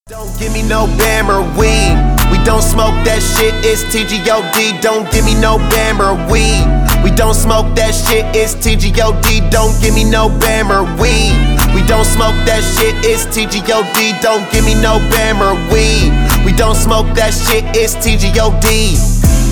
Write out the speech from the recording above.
Don't give me no Bam or weed. We don't smoke that shit, it's TGOD. Don't give me no Bam or weed. We don't smoke that shit, it's TGOD. Don't give me no Bam or weed. We don't smoke that shit, it's TGOD. Don't give me no Bam or weed. We don't smoke that shit, it's TGOD.